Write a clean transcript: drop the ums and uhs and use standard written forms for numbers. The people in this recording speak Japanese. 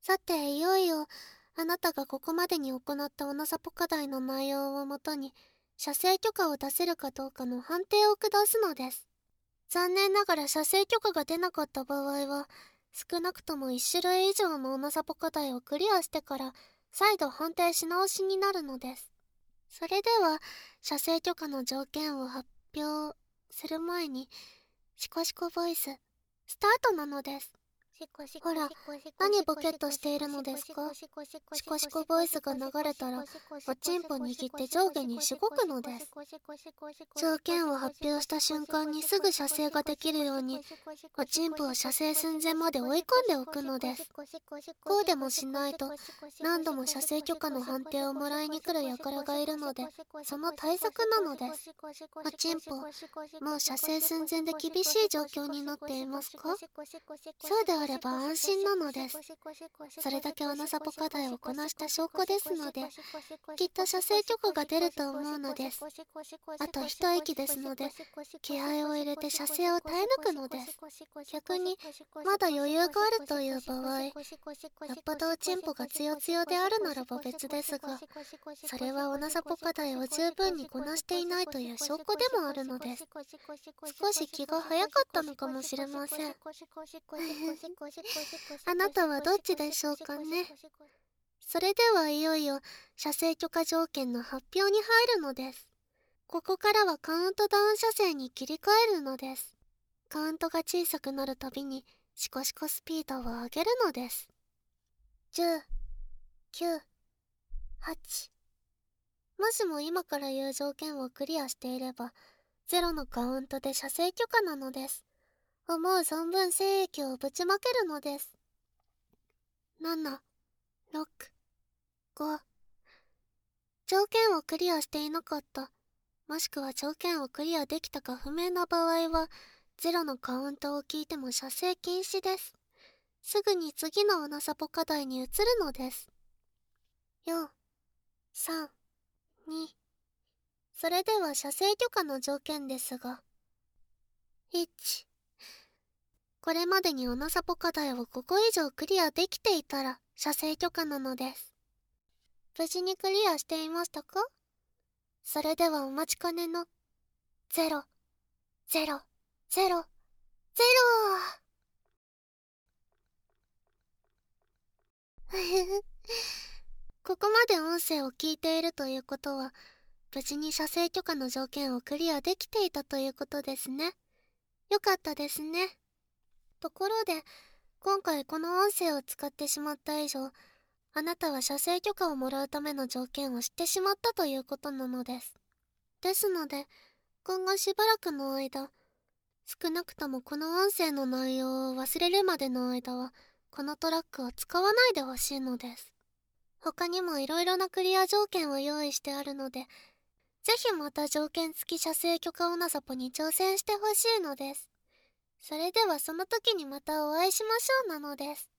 さて、いよいよ、あなたがここまでに行ったオナサポ課題の内容をもとに、射精許可を出せるかどうかの判定を下すのです。残念ながら射精許可が出なかった場合は、少なくとも1種類以上のオナサポ課題をクリアしてから、再度判定し直しになるのです。それでは、射精許可の条件を発表する前に、シコシコボイス、スタートなのです。ほら、何ボケっとしているのですか？シコシコボイスが流れたら、おちんぽ握って上下にしごくのです。条件を発表した瞬間にすぐ射精ができるように、おちんぽを射精寸前まで追い込んでおくのです。こうでもしないと、何度も射精許可の判定をもらいに来る輩がいるので、その対策なのです。おちんぽ、もう射精寸前で厳しい状況になっていますか？そうであれば安心なのです。それだけオナサポ課題をこなした証拠ですので、きっと射精許可が出ると思うのです。あと一息ですので、気合を入れて射精を耐え抜くのです。逆に、まだ余裕があるという場合、よっぽどおちんぽがつよつよであるならば別ですが、それはオナサポ課題を十分にこなしていないという証拠でもあるのです。少し気が早かったのかもしれません。あなたはどっちでしょうかね。それではいよいよ射精許可条件の発表に入るのです。ここからはカウントダウン射精に切り替えるのです。カウントが小さくなるたびにシコシコスピードを上げるのです。10、9、8。もしも今から言う条件をクリアしていれば、0のカウントで射精許可なのです。思う存分精液をぶちまけるのです。7、6、5。条件をクリアしていなかった、もしくは条件をクリアできたか不明な場合は、0のカウントを聞いても射精禁止です。すぐに次のオナサポ課題に移るのです。4、3、2。それでは射精許可の条件ですが、1。これまでにオナサポ課題を5個以上クリアできていたら射精許可なのです。無事にクリアしていましたか？それではお待ちかねの0、0、0、0。ここまで音声を聞いているということは、無事に射精許可の条件をクリアできていたということですね。よかったですね。ところで、今回この音声を使ってしまった以上、あなたは射精許可をもらうための条件を知ってしまったということなのです。ですので、今後しばらくの間、少なくともこの音声の内容を忘れるまでの間は、このトラックを使わないでほしいのです。他にもいろいろなクリア条件を用意してあるので、ぜひまた条件付き射精許可オナサポに挑戦してほしいのです。それではその時にまたお会いしましょうなのです。